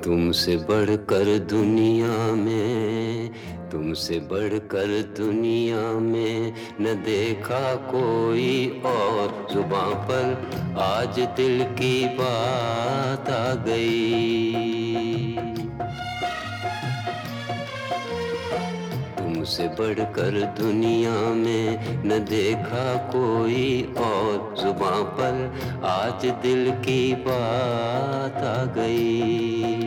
तुमसे बढ़कर दुनिया में, तुमसे बढ़कर दुनिया में न देखा कोई और। जुबां पर आज दिल की बात आ गई। तुमसे बढ़कर दुनिया में न देखा कोई और। जुबां पर आज दिल की बात आ गई।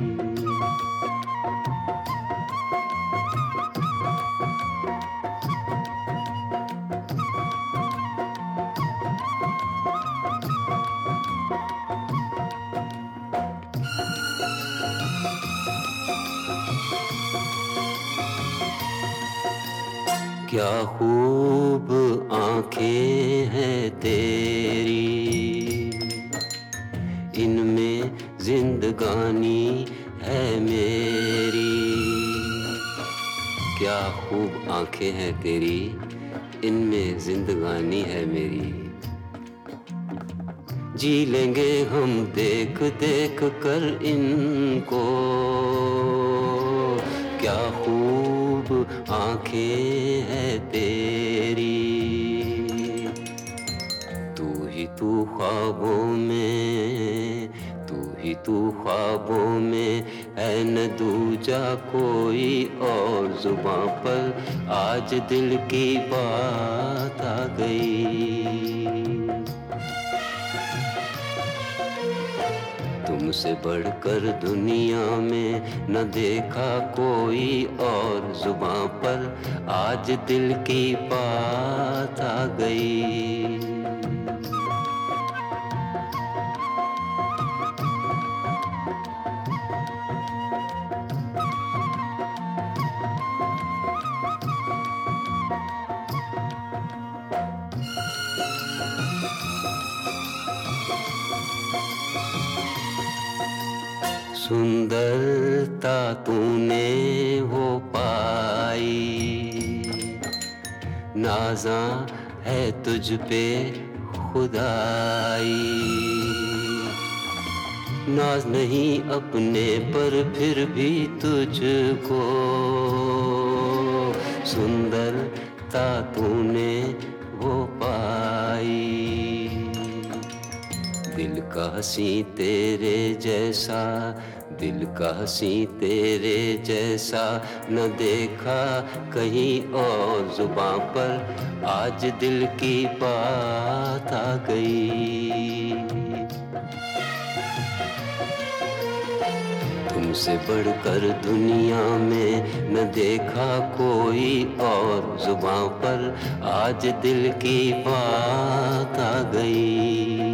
क्या खूब आँखें हैं तेरी, इनमें जिंदगानी है मेरी। क्या खूब आँखें हैं तेरी, इनमें जिंदगानी है मेरी। जी लेंगे हम देख देख कर इनको। क्या खूब आँखें हैं तेरी, तू ही तू ख्वाबों में, तू ही तू ख्वाबों में है न दूजा कोई और। जुबां पर आज दिल की बात आ गई। तुमसे बढ़कर दुनिया में न देखा कोई और। जुबां पर आज दिल की बात आ गई। सुंदरता तूने वो पाई, नाज़ा है तुझ पे खुदाई। नाज नहीं अपने पर फिर भी तुझको, सुंदरता तूने वो पाई। दिल का हंसी तेरे जैसा, दिल का हंसी तेरे जैसा न देखा कहीं और। जुबां पर आज दिल की बात आ गई। तुमसे बढ़कर दुनिया में न देखा कोई और। जुबां पर आज दिल की बात आ गई।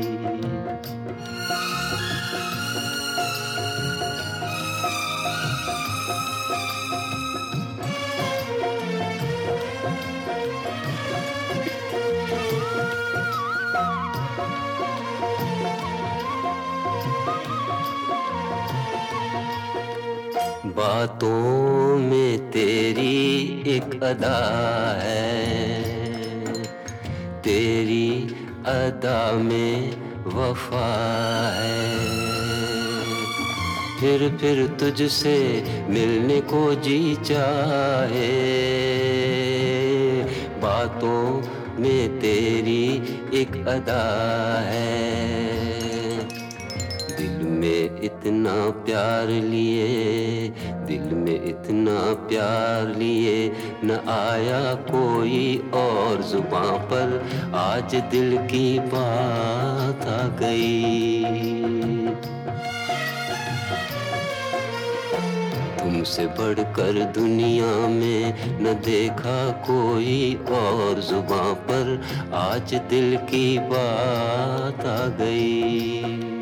बातों में तेरी एक अदा है, तेरी अदा में वफा है। फिर तुझसे मिलने को जी चाहे। बातों में तेरी एक अदा है, दिल में इतना प्यार लिए, दिल में इतना प्यार लिए न आया कोई और। जुबां पर आज दिल की बात आ गई। तुमसे बढ़कर दुनिया में न देखा कोई और। जुबां पर आज दिल की बात आ गई।